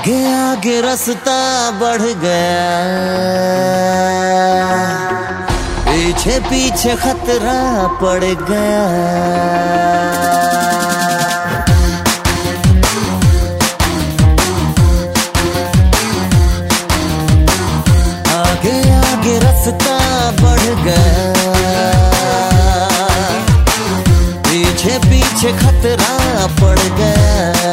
आगे आगे रास्ता बढ़ गया, पीछे पीछे खतरा पड़ गया। आगे आगे रास्ता बढ़ गया, पीछे पीछे खतरा पड़ गया।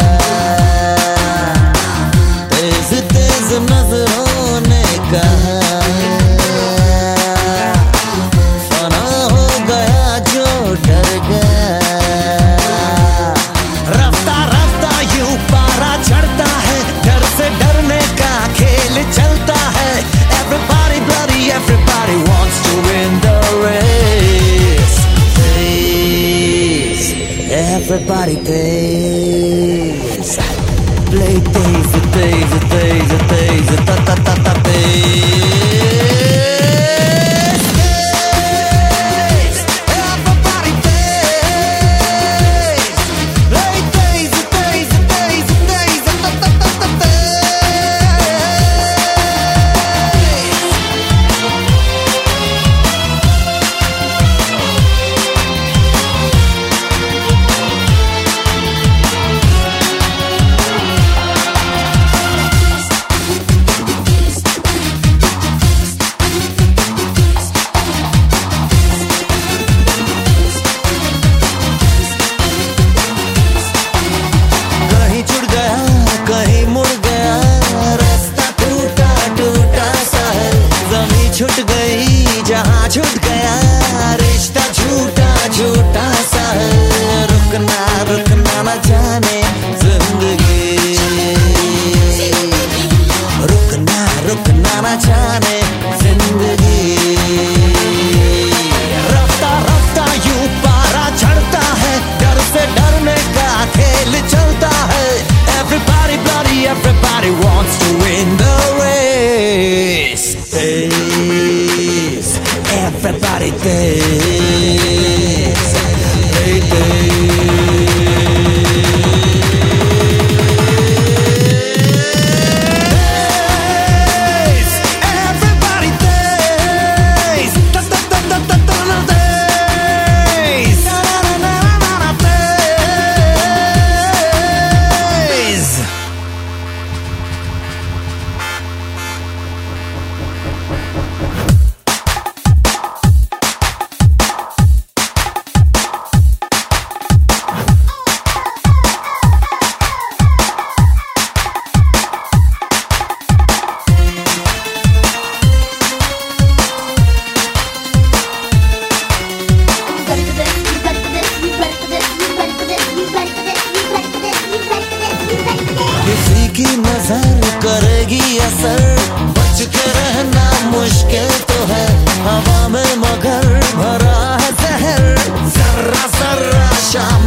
तेज तेज नजरों ने कहा, फना हो गया जो डर गया। रफ्ता रफ्ता यूं पारा चढ़ता है, डर से डरने का खेल चलता है। Everybody bloody, everybody wants to win the race. Race, everybody pays. Play days, days, days, days, ta ta ta ta days. Everybody pays. Play days, days, days, days, ta ta ta ta days. कहीं मुड़ गया, रास्ता टूटा टूटा सा है। ज़मीं छूट गई जहाँ छूट गया, रिश्ता झूठा झूठा सा है। रुकना रुकना न जाने जिंदगी, रुकना रुकना न जाने जिंदगी। रफ्ता रफ्ता यूं पारा चढ़ता है, डर से डरने का खेल चलता है। Everybody bloody, everybody wants to win the race. Days, everybody days, hey, days, everybody days, da da da da da da da days, da da da da da days. किसी की नजर करेगी असर, बच के रहना मुश्किल तो है। हवा में मगर भरा है जहर, जर्रा जर्रा शाम